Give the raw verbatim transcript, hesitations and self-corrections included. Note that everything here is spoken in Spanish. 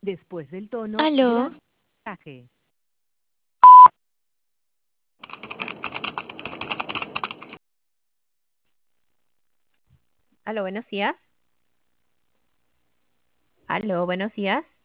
después del tono, Aló, grabe el mensaje. Aló, buenos días. Aló, buenos días.